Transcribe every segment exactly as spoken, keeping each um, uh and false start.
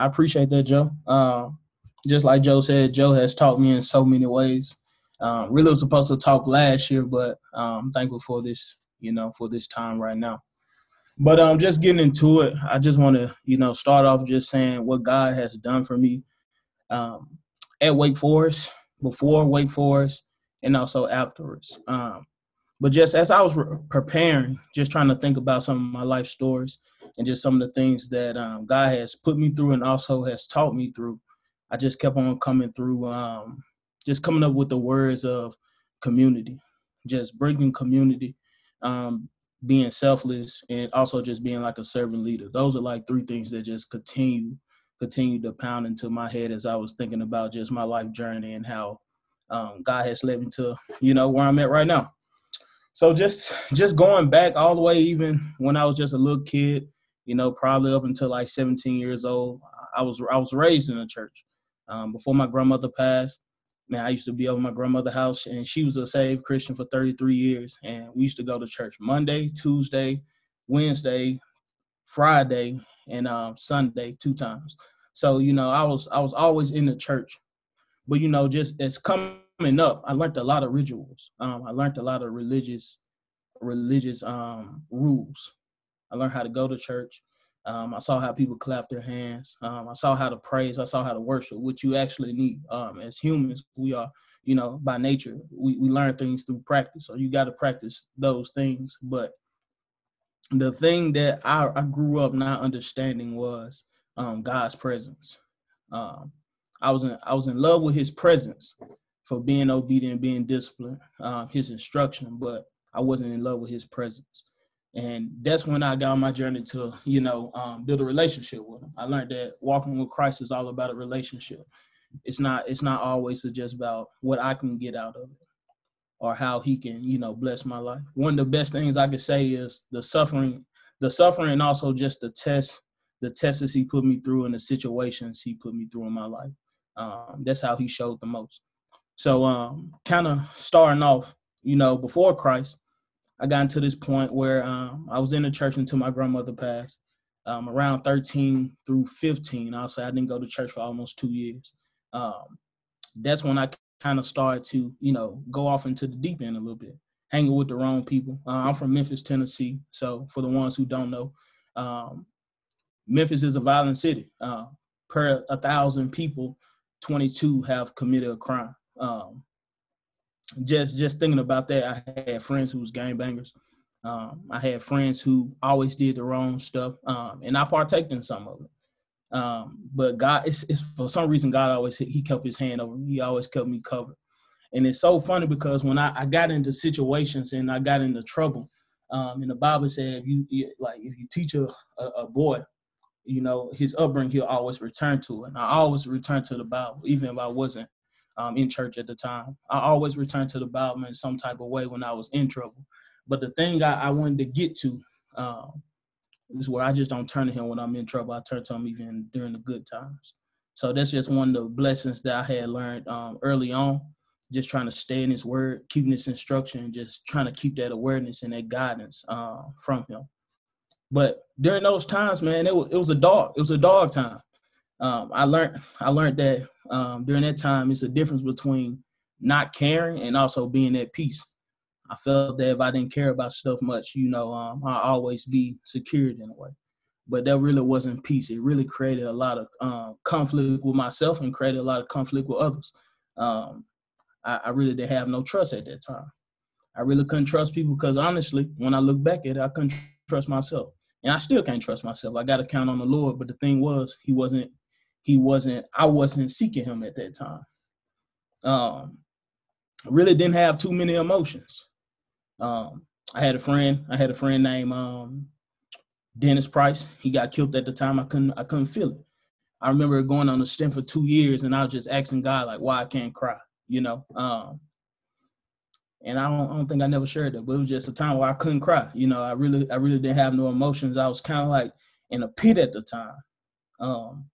I appreciate that, Joe. Um, just like Joe said, Joe has taught me in so many ways. Um, really was supposed to talk last year, but um, I'm thankful for this, you know, for this time right now. But um, just getting into it, I just want to, you know, start off just saying what God has done for me um, at Wake Forest, before Wake Forest, and also afterwards. Um, but just as I was re- preparing, just trying to think about some of my life stories and just some of the things that um, God has put me through and also has taught me through, I just kept on coming through, um, just coming up with the words of community, just bringing community, um, being selfless, and also just being like a servant leader. Those are like three things that just continue continue to pound into my head as I was thinking about just my life journey and how um, God has led me to, you know, where I'm at right now. So just just going back all the way, even when I was just a little kid, you know, probably up until like seventeen years old, I was I was raised in a church. Um, before my grandmother passed, man, I used to be over my grandmother's house, and she was a saved Christian for thirty-three years, and we used to go to church Monday, Tuesday, Wednesday, Friday, and um, Sunday two times. So you know, I was I was always in the church, but you know, just as coming up, I learned a lot of rituals. Um, I learned a lot of religious religious um, rules. I learned how to go to church. Um, I saw how people clap their hands. Um, I saw how to praise. I saw how to worship, which you actually need. Um, as humans, we are, you know, by nature, we, we learn things through practice. So you got to practice those things. But the thing that I, I grew up not understanding was um, God's presence. Um, I was in I was in love with His presence for being obedient, being disciplined, um, His instruction, but I wasn't in love with His presence. And that's when I got on my journey to, you know, um, build a relationship with Him. I learned that walking with Christ is all about a relationship. It's not it's not always just about what I can get out of it or how He can, you know, bless my life. One of the best things I could say is the suffering, the suffering, and also just the test, the tests He put me through and the situations He put me through in my life. Um, that's how He showed the most. So um, kind of starting off, you know, before Christ, I got into this point where um, I was in the church until my grandmother passed. Um, around thirteen through fifteen, I'll say I didn't go to church for almost two years. Um, that's when I kind of started to, you know, go off into the deep end a little bit, hanging with the wrong people. Uh, I'm from Memphis, Tennessee. So for the ones who don't know, um, Memphis is a violent city. Uh, per a thousand people, twenty-two have committed a crime. Um, just just thinking about that, I had friends who was gangbangers. Um, I had friends who always did the wrong stuff, um, and I partaked in some of it. Um, but God, it's, it's for some reason God always He kept His hand over me. He always kept me covered. And it's so funny because when I, I got into situations and I got into trouble, um, and the Bible said, if you, you like if you teach a, a, a boy, you know, his upbringing, he'll always return to it. And I always return to the Bible, even if I wasn't um, in church at the time. I always returned to the Bible in some type of way when I was in trouble. But the thing I, I wanted to get to um, is where I just don't turn to Him when I'm in trouble. I turn to Him even during the good times. So that's just one of the blessings that I had learned um, early on, just trying to stay in His word, keeping His instruction, just trying to keep that awareness and that guidance uh, from Him. But during those times, man, it was, it was a dog. It was a dog time. Um, I learned I learned that um, during that time, it's a difference between not caring and also being at peace. I felt that if I didn't care about stuff much, you know, um, I'll always be secured in a way. But that really wasn't peace. It really created a lot of um, conflict with myself and created a lot of conflict with others. Um, I, I really didn't have no trust at that time. I really couldn't trust people because honestly, when I look back at it, I couldn't trust myself. And I still can't trust myself. I got to count on the Lord. But the thing was, he wasn't, he wasn't, I wasn't seeking Him at that time. Um, I really didn't have too many emotions. Um, I had a friend, I had a friend named um, Dennis Price. He got killed at the time. I couldn't, I couldn't feel it. I remember going on a stint for two years and I was just asking God, like, why I can't cry, you know? Um, And I don't, I don't think I never shared that, but it was just a time where I couldn't cry. You know, I really, I really didn't have no emotions. I was kind of like in a pit at the time. Um,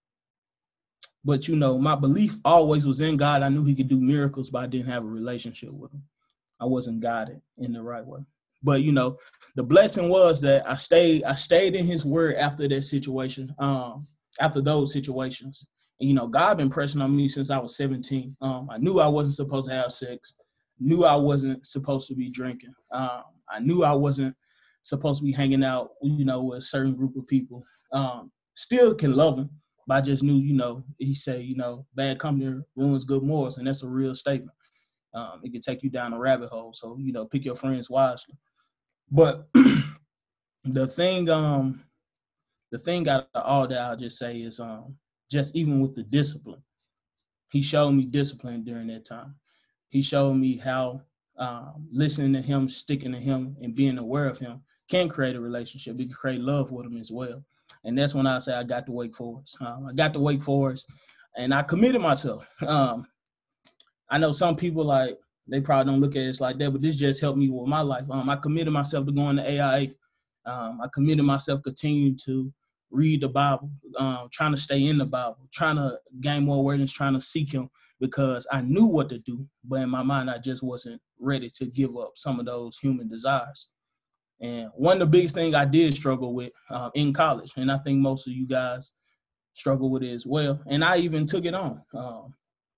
but you know, my belief always was in God. I knew He could do miracles, but I didn't have a relationship with Him. I wasn't guided in the right way. But you know, the blessing was that I stayed, I stayed in His word after that situation. Um, after those situations. And, you know, God been pressing on me since I was seventeen. Um, I knew I wasn't supposed to have sex, knew I wasn't supposed to be drinking. Um, I knew I wasn't supposed to be hanging out, you know, with a certain group of people. Um, still can love them, but I just knew, you know, he said, you know, bad company ruins good morals, and that's a real statement. Um, it can take you down a rabbit hole. So, you know, pick your friends wisely. But the thing, um, the thing out of all that I'll just say is um, just even with the discipline, he showed me discipline during that time. He showed me how um, listening to him, sticking to him, and being aware of him can create a relationship. It can create love with him as well. And that's when I say I got to Wake Forest. Um, I got to Wake Forest, and I committed myself. Um, I know some people, like, they probably don't look at it like that, but this just helped me with my life. Um, I committed myself to going to A I A. Um, I committed myself continuing to read the Bible, um, trying to stay in the Bible, trying to gain more awareness, trying to seek him, because I knew what to do, but in my mind, I just wasn't ready to give up some of those human desires. And one of the biggest things I did struggle with uh, in college, and I think most of you guys struggle with it as well, and I even took it on, um,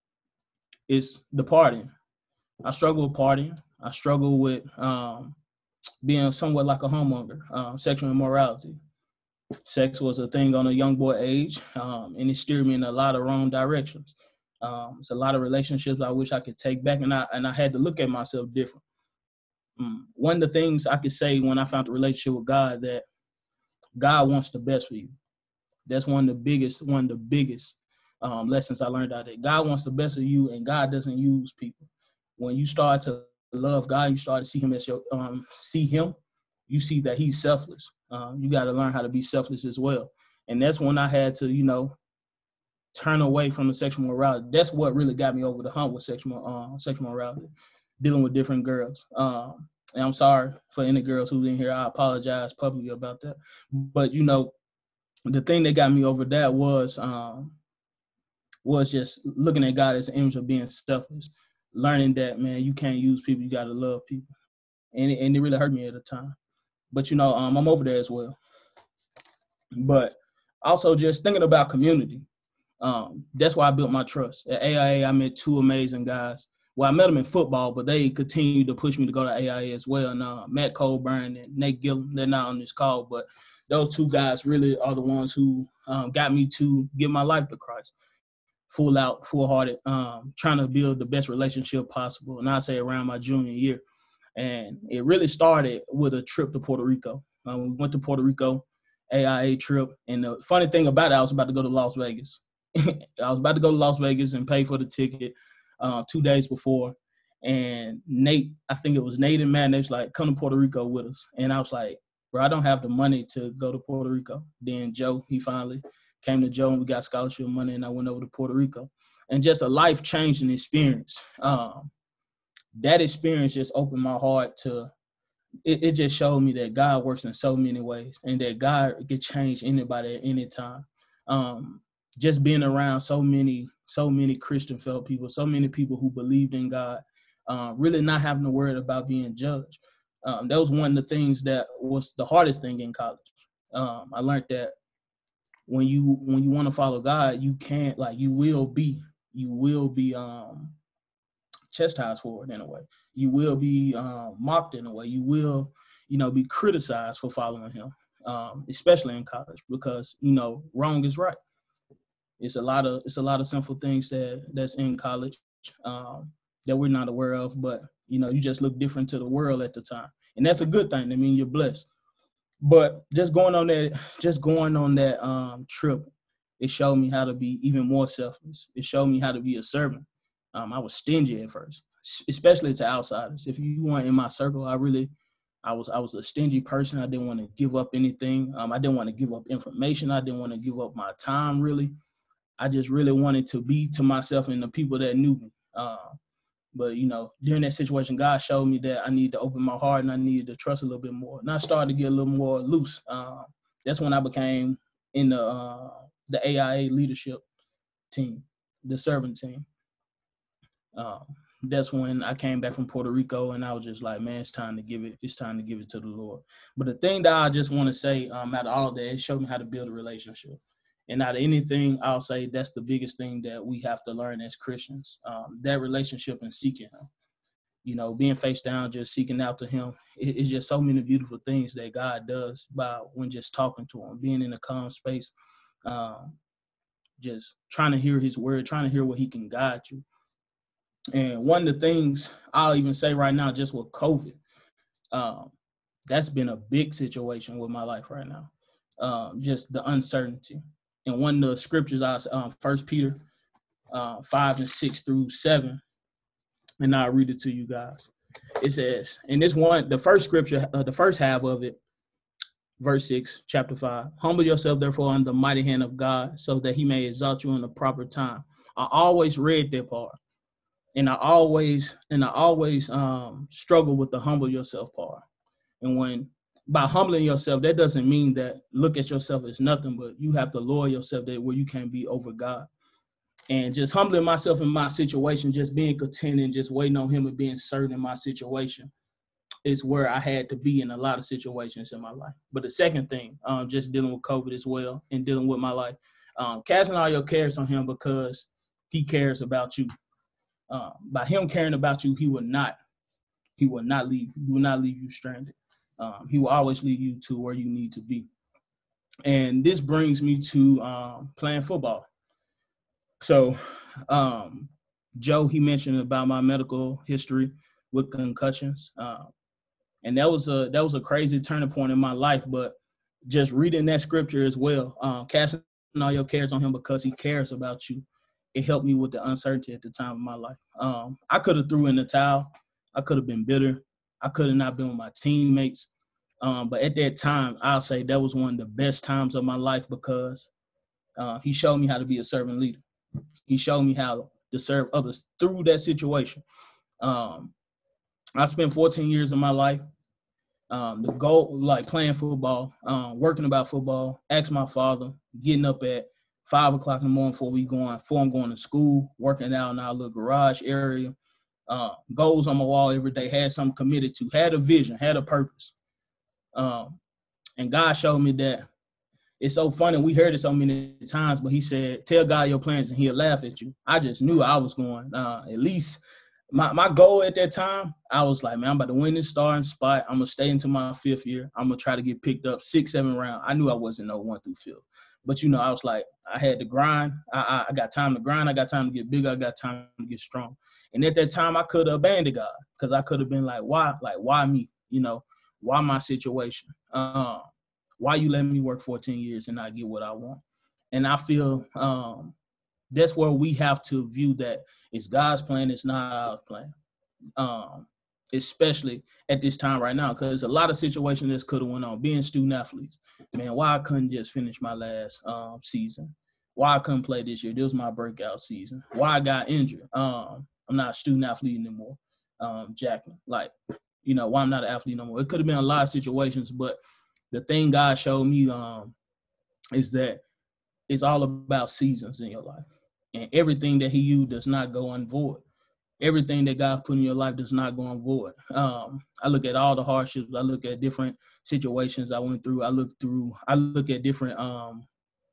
is the partying. I struggle with partying. I struggle with um, being somewhat like a homemonger, uh, sexual immorality. Sex was a thing on a young boy age, um, and it steered me in a lot of wrong directions. Um, it's a lot of relationships I wish I could take back, and I and I had to look at myself different. Um, one of the things I could say when I found the relationship with God, that God wants the best for you. That's one of the biggest, one of the biggest um, lessons I learned out of it. God wants the best of you, and God doesn't use people. When you start to love God, you start to see him as your um, see him. You see that he's selfless. Um, you got to learn how to be selfless as well. And that's when I had to, you know, turn away from the sexual morality. That's what really got me over the hump with sexual uh, sexual morality, dealing with different girls. Um, and I'm sorry for any girls who didn't hear. I apologize publicly about that. But, you know, the thing that got me over that was um, was just looking at God as an image of being selfless, learning that, man, you can't use people. You got to love people. And it, and it really hurt me at the time. But, you know, um, I'm over there as well. But also just thinking about community. Um, that's why I built my trust. At A I A, I met two amazing guys. Well, I met them in football, but they continued to push me to go to A I A as well. And uh, Matt Colburn and Nate Gillum, they're not on this call, but those two guys really are the ones who um, got me to give my life to Christ. Full out, full-hearted, um, trying to build the best relationship possible. And I say around my junior year. And it really started with a trip to Puerto Rico. Um, we went to Puerto Rico, A I A trip. And the funny thing about it, I was about to go to Las Vegas. I was about to go to Las Vegas and pay for the ticket uh, two days before. And Nate, I think it was Nate and Matt, they was like, come to Puerto Rico with us. And I was like, bro, I don't have the money to go to Puerto Rico. Then Joe, he finally came to Joe and we got scholarship money, and I went over to Puerto Rico. And just a life-changing experience. Um, that experience just opened my heart to, it, it just showed me that God works in so many ways and that God can change anybody at any time. Um, just being around so many, so many Christian fellow people, so many people who believed in God, uh, really not having to worry about being judged. Um, that was one of the things that was the hardest thing in college. Um, I learned that when you when you want to follow God, you can't, like, you will be, you will be um, chastised for it in a way. You will be um, mocked in a way. You will, you know, be criticized for following him, um, especially in college, because, you know, wrong is right. It's a lot of it's a lot of sinful things that that's in college um, that we're not aware of, but, you know, you just look different to the world at the time, and that's a good thing. I mean, you're blessed. But just going on that, just going on that um, trip, it showed me how to be even more selfless. It showed me how to be a servant. Um, I was stingy at first, especially to outsiders. If you weren't in my circle, I really, I was, I was a stingy person. I didn't want to give up anything. Um, I didn't want to give up information. I didn't want to give up my time, really. I just really wanted to be to myself and the people that knew me. Uh, But, you know, during that situation, God showed me that I needed to open my heart and I needed to trust a little bit more. And I started to get a little more loose. Uh, that's when I became in the uh, the A I A leadership team, the servant team. Um, that's when I came back from Puerto Rico, and I was just like, man, it's time to give it. It's time to give it to the Lord. But the thing that I just want to say, um, out of all of that, it showed me how to build a relationship. And out of anything, I'll say that's the biggest thing that we have to learn as Christians, um, that relationship and seeking him. You know, being face down, just seeking out to him. It, it's just so many beautiful things that God does by when just talking to him, being in a calm space, um, just trying to hear his word, trying to hear what he can guide you. And one of the things I'll even say right now, just with COVID, um, that's been a big situation with my life right now. Um, just the uncertainty. And one of the scriptures, I um, First Peter uh, five and six through seven, and I'll read it to you guys. It says, and this one, the first scripture, uh, the first half of it, verse six, chapter five, humble yourself, therefore, under the mighty hand of God, so that he may exalt you in the proper time. I always read that part. And I always, and I always um, struggle with the humble yourself part. And when, by humbling yourself, that doesn't mean that look at yourself as nothing, but you have to lower yourself there where you can't be over God. And just humbling myself in my situation, just being content and just waiting on him and being certain in my situation is where I had to be in a lot of situations in my life. But the second thing, um, just dealing with COVID as well and dealing with my life, um, casting all your cares on him because he cares about you. Um, by him caring about you, he will not, he will not leave, he will not leave you stranded. Um, he will always lead you to where you need to be. And this brings me to um, playing football. So, um, Joe, he mentioned about my medical history with concussions, uh, and that was a that was a crazy turning point in my life. But just reading that scripture as well, um, casting all your cares on him because he cares about you, it helped me with the uncertainty at the time of my life. Um, I could have threw in the towel, I could have been bitter, I could have not been with my teammates, um, but at that time, I'll say that was one of the best times of my life because uh, he showed me how to be a servant leader. He showed me how to serve others through that situation. Um, I spent fourteen years of my life, um, the goal, like playing football, um, working about football, asked my father, getting up at five o'clock in the morning before we going, before I'm going to school, working out in our little garage area, uh, goals on my wall every day, had something committed to, had a vision, had a purpose. Um, and God showed me that. It's so funny. We heard it so many times, but he said, tell God your plans and he'll laugh at you. I just knew I was going, uh, at least my, my goal at that time, I was like, man, I'm about to win this starting spot. I'm going to stay into my fifth year. I'm going to try to get picked up six, seven rounds. I knew I wasn't no one through field. But, you know, I was like, I had to grind. I, I, I got time to grind. I got time to get bigger. I got time to get strong. And at that time, I could have abandoned God because I could have been like, why? Like, why me? You know, why my situation? Um, Why you letting me work fourteen years and not get what I want? And I feel um, that's where we have to view that it's God's plan, it's not our plan, um, especially at this time right now, because a lot of situations that could have went on. Being student athletes, man, why I couldn't just finish my last um, season? Why I couldn't play this year? This was my breakout season. Why I got injured? Um, I'm not a student athlete anymore, um, Jacqueline. Like, you know, why I'm not an athlete no more. It could have been a lot of situations, but the thing God showed me um, is that it's all about seasons in your life. And everything that he used does not go unvoid. Everything that God put in your life does not go unvoid. Um, I look at all the hardships. I look at different situations I went through. I look through, I look at different um,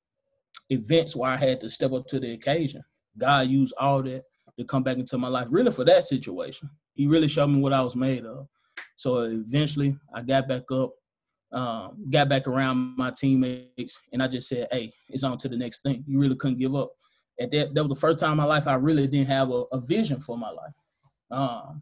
events where I had to step up to the occasion. God used all that to come back into my life, really for that situation. He really showed me what I was made of. So eventually I got back up. Um, got back around my teammates, and I just said, hey, it's on to the next thing. You really couldn't give up. At that, that was the first time in my life I really didn't have a, a vision for my life. Um,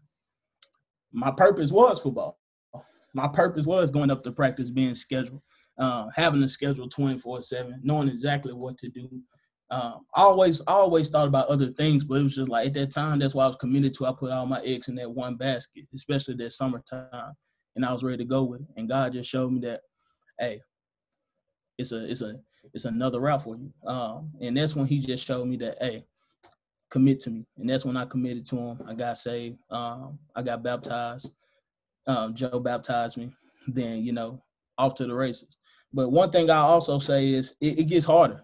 my purpose was football. My purpose was going up to practice, being scheduled, uh, having a schedule twenty-four seven, knowing exactly what to do. Um, I always, I always thought about other things, but it was just like at that time, that's why I was committed to. I put all my eggs in that one basket, especially that summertime. And I was ready to go with it. And God just showed me that, hey, it's a it's a it's another route for you. Um, and that's when he just showed me that, hey, commit to me. And that's when I committed to him. I got saved. Um, I got baptized. Um, Joe baptized me. Then, you know, off to the races. But one thing I also say is it, it gets harder.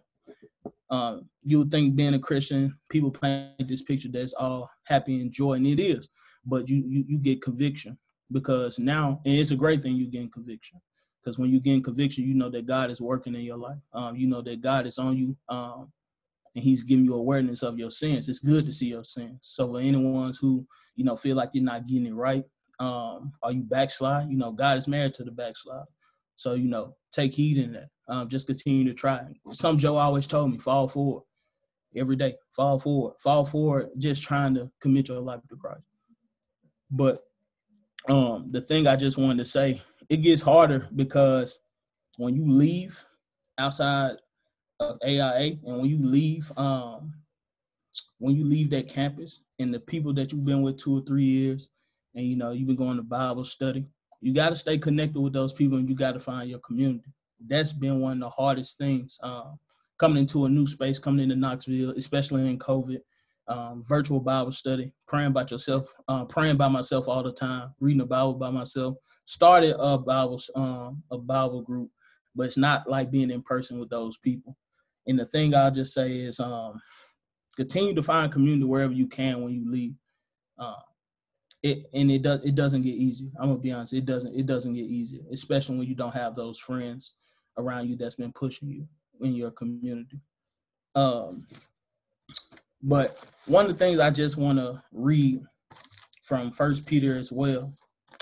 Um, you would think being a Christian, people paint this picture that's all happy and joy, and it is. But you you, you get conviction. Because now, and it's a great thing you getting conviction. Because when you get in conviction, you know that God is working in your life. Um, you know that God is on you, um, and He's giving you awareness of your sins. It's good to see your sins. So for anyone who, you know, feel like you're not getting it right, um, are you backslide? You know, God is married to the backslide. So, you know, take heed in that. Um, just continue to try. Some Joe always told me, fall forward every day. Fall forward. Fall forward, just trying to commit your life to Christ. But um, the thing I just wanted to say, it gets harder because when you leave outside of A I A and when you leave, um, when you leave that campus and the people that you've been with two or three years and, you know, you've been going to Bible study, you got to stay connected with those people and you got to find your community. That's been one of the hardest things, um, coming into a new space, coming into Knoxville, especially in COVID, um, virtual Bible study, praying about yourself, uh, praying by myself all the time, reading the Bible by myself. Started a Bible, um, a Bible group, but it's not like being in person with those people. And the thing I'll just say is, um, continue to find community wherever you can when you leave. Uh, it and it does it doesn't get easier. I'm gonna be honest, it doesn't it doesn't get easier, especially when you don't have those friends around you that's been pushing you in your community. Um, but one of the things I just want to read from First Peter as well.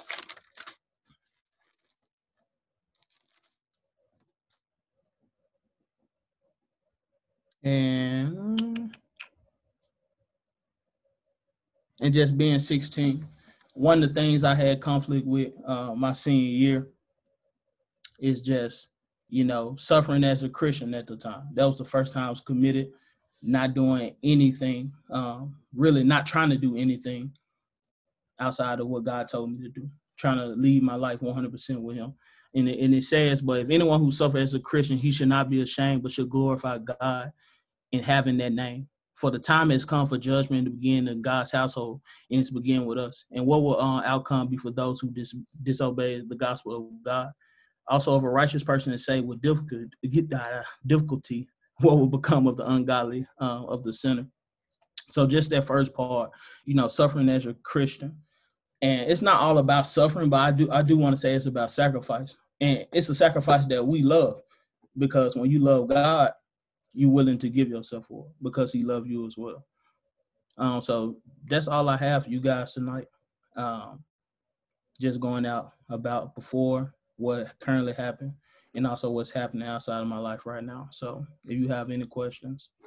And and just being sixteen, one of the things I had conflict with uh, my senior year is just, you know, suffering as a Christian at the time. That was the first time I was committed, not doing anything, um, really not trying to do anything outside of what God told me to do, trying to lead my life one hundred percent with Him. And it, and it says, but if anyone who suffers as a Christian, he should not be ashamed, but should glorify God in having that name. For the time has come for judgment to begin in God's household, and it's begin with us. And what will uh, outcome be for those who dis- disobey the gospel of God? Also, of a righteous person is saved with difficulty, difficulty, what will become of the ungodly, uh, of the sinner? So just that first part, you know, suffering as a Christian. And it's not all about suffering, but I do I do want to say it's about sacrifice. And it's a sacrifice that we love, because when you love God, you're willing to give yourself for it because He loved you as well. Um, so that's all I have for you guys tonight. Um, just going out about before what currently happened and also what's happening outside of my life right now. So if you have any questions.